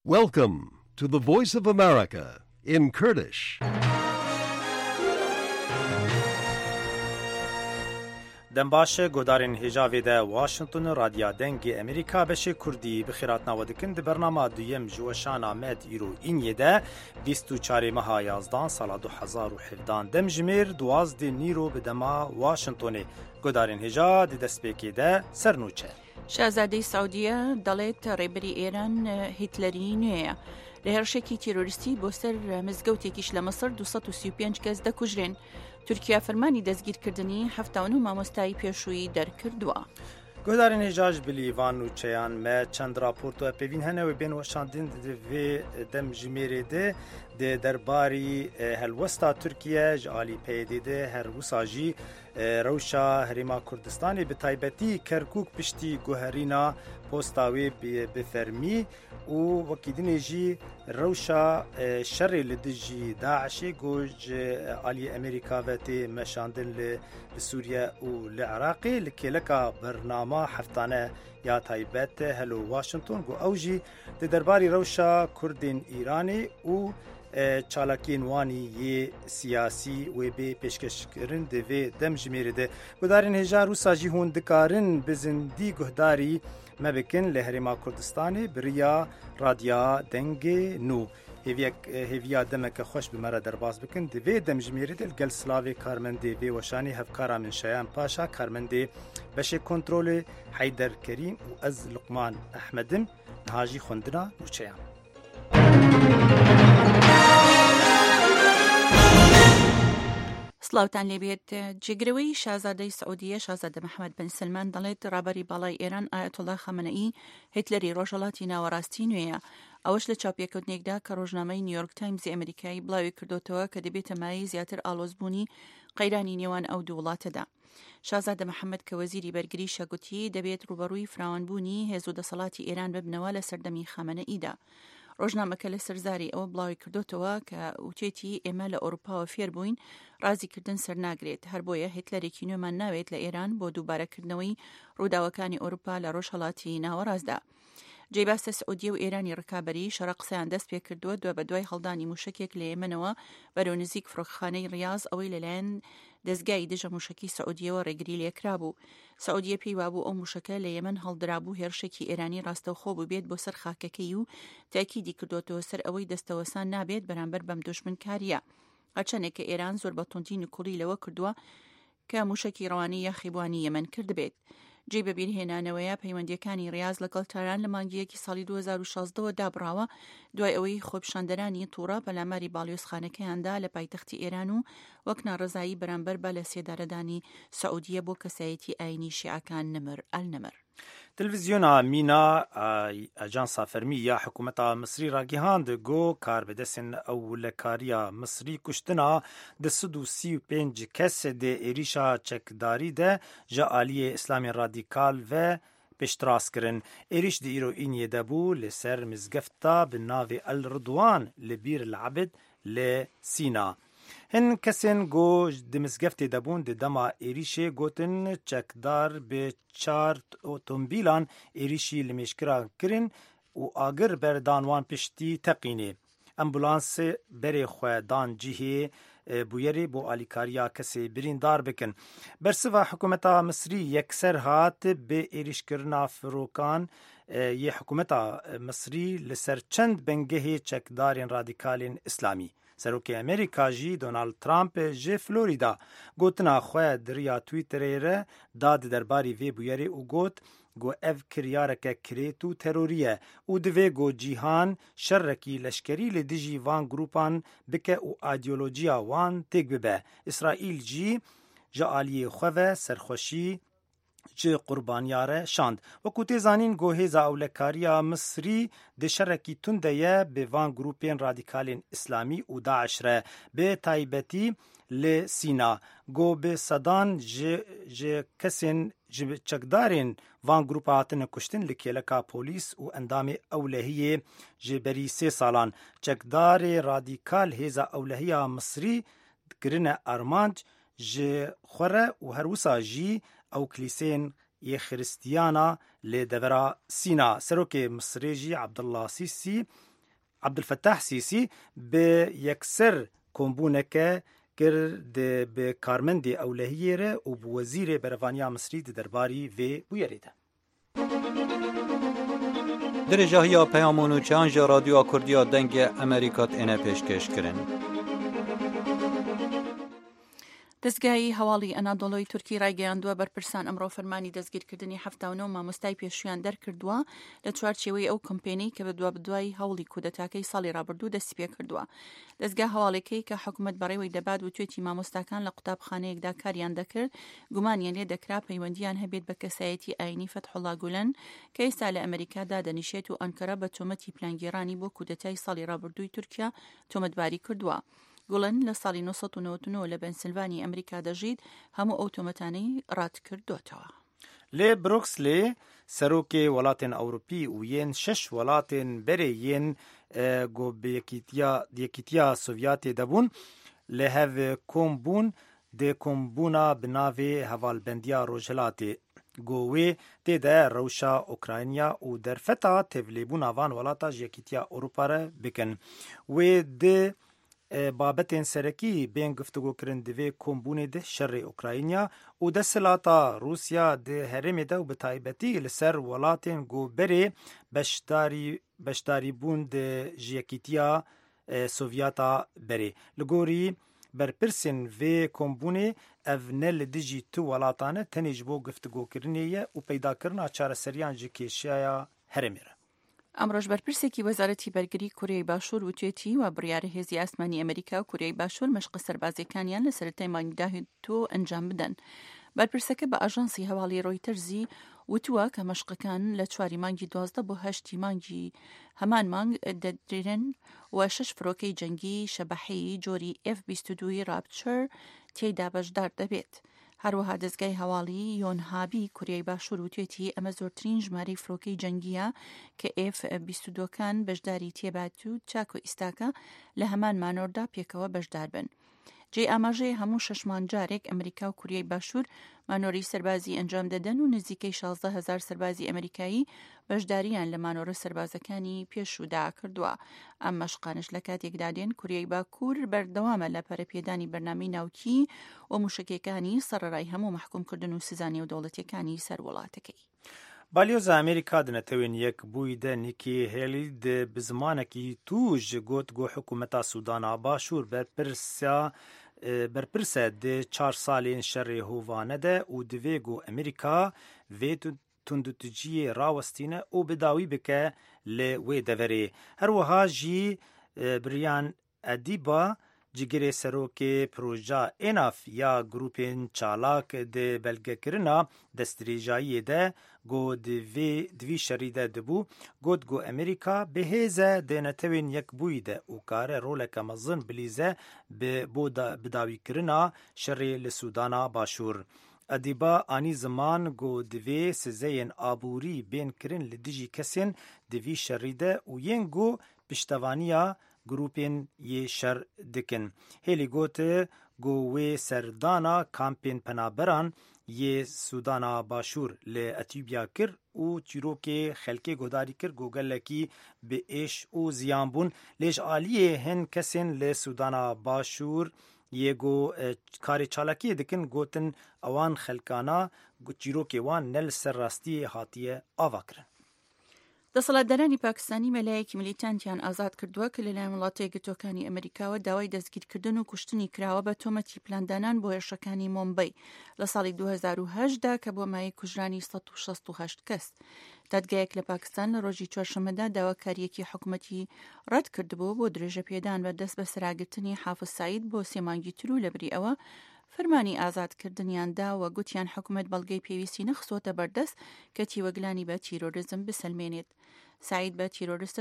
Welcome to the Voice of America in Kurdish. دنباشه گودارین هجاوی ده واشنطن رادیا دنگی امریکا بشه کردی بخیرات نوادکن ده برنامه دویم جوشان آمد ایرو این یده 24 ماه 11 سال 2017 دم جمیر 12 نیرو به دما واشنطن گودارین هجا ده دستپیکی ده سرنوچه شاهزاده سعودیه دەڵێت ڕێبەری ئێران هیتلەری نوێیە لە هێرشێکی تیرۆریستی بۆ سەر مزگەوتێکیش لە مەسر 235 کەس دەکوژرێن. تورکیا فەرمانی دەستگیرکردنی 79 مامۆستایی پێشووی دەرکردووە. گودارین هجاج بلیوان و چیان ما چند راپورت و پیوین هنه و بین وشاندین ده دم جمیره ده درباری هلوستا ترکیه جالی پیده ده هر وساجی روشا هریما کردستانی به تایبتی کرکوک پشتی گوهرینا پوستاوی بفرمی و وکیدین جی روشا شر لدجی داعشی گوج آلی امریکا و تی مشاندن لسوریه و لعراقی لکلکا برنامه هفتانه یا تایبت هلو واشنطن گو اوجی ده درباری روشا کردین ایرانی و چالاکین وانی یه سیاسی و به پیشکش کرن ده دم جمیره ده گودارین هجار و ساجی هون دکارن بزندی گهداری مبکن لهرما کردستانی بریا رادیا دنگ نو هیویا دمک خوش بمره درباز بکن ده دم جمیره ده گل سلاوی کارمنده و وشانی هفکارا من شایان پاشا کارمنده بشه کنترول حیدر کریم و از لقمان احمدم نهاجی خوندنا نوچیان سلااوان لێبێت جێگرەوەی شازادەی سعودیە شازادە محەممەد بن سلمان دەڵێت ڕابەری باڵای ئێران ئایەتوڵا خەمەنەئی هیتلەری ڕۆژهەڵاتی ناوەڕاستی نوێیە. ئەوەش لە چاپیەکەوتنێکدا کە ڕۆژنامەی نیویۆرک تایمزی ئەمریکایی بڵاوی کردوتەوە کە دەبێتە مای زیاتر ئالۆزبوونی قەیرانی نێوان ئەو دوو وڵاتەدا. شازادە محەممەد کە وەزیری بەرگری شەگوتی دەبێت ڕوبەڕووی فراوانبوونی هێز و دەسەڵاتی ئێران ببنەوە لە سەردەمی خەمەنەئیدا. ڕۆژنامەکە لە سەرزاری ئەوە بڵاوی کردوتەوە کە وتێتی ئێمە لە ئەوروپاوە فێر بووین ڕازیکردن سەرناگرێت هەر بۆیە هیتلەرێکی نوێمان ناوێت لە ئێران بۆ دووبارەکردنەوەی ڕووداوەکانی ئەوروپا لە ڕۆژهەڵاتی ناوەڕاستدا. جێباستە سعودیە و ئێرانی ڕکابەری شەڕە قسەیان دەست پێ کردووە دوای بە دوای هەڵدانی موشکێک لە ئێمنەوە بەرەو نزیک فڕۆکەخانەی ڕیاض ئەوەی لەلایەن دەستگای دژە موشکی سعودیەوە ڕێگری لێکرا بوو. سعودیە پێی وابوو ئەو موشکە لە یەمەن هەڵدرابوو هێرشێکی ئێرانی ڕاستەوخۆ بوو بێت بۆ سەر خاکەکەی و تاکیدی کردوتەوە سەر ئەوەی دەستەوەسان نابێت بەرامبەر بەم دوژمنکاریە. هەرچەندێک کە ئێران زۆر بە توندی نکوڵی لەوە کردووە کە موشکی ڕەوانی یەخیبوانی یەمەن کرد بێت. جێ بەبیرهێنانەوەیە پەیوەندیەکانی ڕیاض لەگەڵ تاران لە مانگیەکی ساڵی 2016 دابڕاوە دوای ئەوەی خۆپیشاندەرانی تووڕە پەلاماری باڵیۆزخانەکەیاندا لە پایتەختی ئێران و وەک ناڕەزایی بەرامبەر بە لە سێدارەدانی سعودیە بۆ کەسایەتی ئاینی شیعەکان نمر ئەلنمر. تلویزیونا مینا اجانسا فرمی یا حکومتا مصری را گیهاند گو کار بدسن اولکاریا مصری کشتنا ده 135 کس ده ایریشا چکداری ده جا آلی اسلامی رادیکال و پشتراس کرن. ایریش ده ایرو اینیه دبو لسر مزگفتا بناوی الردوان لبیر العبد لسینا. هن کسین گو دمزگفتی دبون ده دما ایریشه گوتن چکدار به 4 اتومبیلان ایریشی لمشکرا کرن و آگر بردانوان پشتی تقینه. امبولانس بری خوادان جیه بویری بو آلیکاریا کسی بریندار بکن. برسوا حکومتا مصری یکسر هات به ایریش کرنا فروکان یه حکومتا مصری لسر چند بنگه چکدارین رادیکالین اسلامی. سروکی امریکا جی دونالد ترامپ جی فلوریدا گوتنا خواه دریا تویتره داد درباری وی بویری و گوت گو اف کریارک کریتو تروریه و دوی گو جیهان شرکی لشکری لدیجی وان گروپان بکه و ایدئولوژیا وان تیگ ببه. اسرائیل جی جالی خواه سرخوشی جه قربانیاره شاند و کوتی زانین گوهیزا اولکاریا مصری ده شرکی تنده به وان گروپین رادیکالین اسلامی و داعش ره به تایبتی لسینا گو به صدان جه کسین چکدارین وان گروپ هاتن کشتن لکیلکا پولیس و اندام اولهیه جه بری 3 سالان چکدار رادیکال هیزا اولهیه مصری گرن ارمانج جه خوره و هروسا جی او کلیسین یه خریستیانا لدورا سینا. سروک مصری جی عبدالله سیسی عبدالفتاح سیسی به یکسر کۆمبوونەکە کرد به کارمەندی ئەولەهیێرە و وەزیرێ بەرەڤانیا مسری دەرباری vê bûyerê de. درێژاهیا پەیامۆن و چیانجا رادیۆا کوردیا دەنگە ئەمریکات ئێنە پێشکەشکردن. دەستگای هەواڵی ئەنادۆڵۆی تورکی ڕایگەیاندووە بەرپرسان ئەمڕۆ فەرمانی دەستگیرکردنی 79 مامۆستای پێشویان دەرکردووە لە چوارچێوەی ئەو کۆمپێنەی کە بەدوای هەوڵی کودەتاکەی ساڵی ڕابردوو دەستی پێ کردووە. دەستگا هەواڵەکەی کە حکوومەت بەڕێوەی دەبات و توێتی مامۆستاکان لە قوتابخانەیەکدا کاریان دەکرد گومانیان لێ دەکرا پەیوەندیان هەبێت بە کەسایەتی ئاینی فەتحوڵا گولەن کە ئێستا لە ئەمریکادا دەنیشێت و ئەنکەرە بە تۆمەتی پلانگیرانی بۆ کودەتای ساڵی ڕابردووی تورکیا تۆمەتباری کردووە. گوڵن لە ساڵی 1999 لە پەنسیلڤانی ئەمریکا دەژید هەموو ئەو تۆمەتانەی ڕات کردوتەوە. لێ بروکسلێ سەرۆکێ وڵاتên ئەوروپی و یەن 6 وڵاتên berê yên yekîtiya Sovyetê debûn li hev kombûn dê kombûna bi navê hevalbendiya Rojhilatê Govê tê de rewşa Ukrayna û derfeta tevlîbûna van welata ji Yekîtiya Ewropa re bikin. Wê di بابەتên serekî bên guftugûkirin divê kombûnê de şerê Ukrayna û desthilata Rûsya di herêmê de û bi taybetî li ser welatên goberê beşdarîbûn di ji Yekîtiya Sovyeta berê. Li gorî berpirsên vê kombûnê ev ne li dijî tu welatan e tenê ji bo guftugûkirinê ye û peydakirina çareseriyan ji kêşaya herêmê re. ئەمڕۆژ بەرپرسێکی وەزارەتی بەرگری کورێی باشوور وتێتی و بڕیارە هێزی ئاسمانی ئەمریکا و کورێی باشوور مەشقە سەربازەکانیان لە سەرەتای مانگدا تۆ ئەنجام بدەن. بەرپرسەکە بە ئاژانسی هەواڵی ڕۆیتەرزی وتووە کە مەشقەکان لە 4 مانگی 12 بۆ 8 مانگی هەمان مانگ دەدرێن و 6 فرۆکەی جەنگی شەبەحەیی جۆری F-22 ڕابچەر تێیدا بەشدار دەبێت. هەروەها دەستگای هەواڵی یۆنهابی کوریای باشوور وتێتی ئەمە زۆرترین ژمارەی فرۆکەی جەنگیە کە F-22کان بەشداری تێبات و چاک و ئیستاکە لە هەمان مانۆردا پێکەوە بەشدار بن. جێ ئاماژەی هەموو 6 مانجارێک ئەمریکا و کوریای باشوور مانۆری سەربازی ئەنجام دەدەن و نزیکەی 16,000 سەربازی ئەمریکایی بەشداریان لە مانۆرە سەربازەکانی پێشودا کردووە. ئەم مەشقانش لە کاتێکدا دێن کوریای باکوور بەردەوامە لە پەرەپێدانی بەرنامەی ناوکی و موشکەکانی سەرڕای هەموو محکومکردن و سزانی و دەوڵەتەکانی سەروڵاتەکەی. بالیۆزە ئەمریکا دنەتەوێن یەک بووی دە نیکی هێلی bi zimanekî tûj got got hikûmeta Sûdana Başûr berpirse di 4 salên şerê hovane de û divê got Amerîka vê tundutciyê rawestîne û bi dawî bike li wê deverê. Her wiha jî Brian Ediba cigirê serokê proja ENAF ya grûpên çalak di belgekirina destdirêjayiyê de got divî şerî de dibû got got Amerîka bihêze dê netewên yekbûyî de û kare roleke mezin bilîze bo bidawîkirina şerê li Sûdana Başûr. Ediba anî ziman got divê sizeyên aborî bên kirin li dijî kesên divî şerî de û yên got piştevaniya grûpên yê şer dikin. Hêlî gote got wê serdana kampên penaberan yê Sûdana Başûr li Etiyopya kir û çîrokê xelkê guhdarî kir got gelekî bi êş û ziyan bûn. Lê ji aliyê hin kesên li Sûdana Başûr yê got karê çalakiyê dikin gotin ewan xelkana çîrokê wan ne li ser rastiyê hatiye ava kirin. دەسەڵاتدارانی پاکستانی مەلایەکی میلیتانتیان ئازاد کردووە کە لەلایەن وڵاتە یەکگرتووەکانی ئەمریکاوە داوای دەستگیرکردن و کوشتنی کراوە بە تۆمەتی پلاندانان بۆ هێرشەکانی مۆمبەی لە ساڵی 2008دا کە بۆ مای کوژرانی 168 کەس. دادگایەک لە پاکستان لە ڕۆژی چوارشەممەدا داواکاریەکی حکوومەتی ڕەت کردبوو بۆ درێژە پێدان بە دەست بە سەراگرتنی حافز سعید بۆ 3 مانگی تر و لەبری ئەوە فەرمانی ئازادکردنیاندا و گوتیان حکوومەت بەڵگەی پێویستی نەخستۆتە بەردەست کە تیوەگلانی بە تیرۆریزم بسەلمێنێت. سعید بە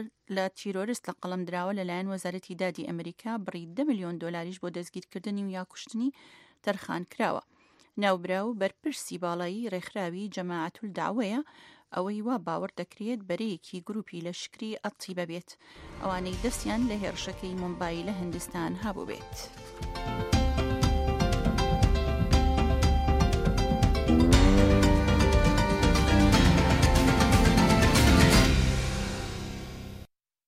تیرۆریست لە قەڵم دراوە لەلایەن وەزارەتی دادی ئەمریکا بڕی 10 ملیۆن دۆلاریش بۆ دەستگیرکردنی و یا کوشتنی تەرخان کراوە. ناوبرا و بەرپرسی باڵایی ڕێکخراوی جەماعەتول داوەیە ئەوەی وا باوەڕ دەکرێت بەرەیەکی گروپی لەشکری ئەتیبە بێت ئەوانەی دەستیان لە هێرشەکەی مۆمبای لە هیندستان هەبوو بێت.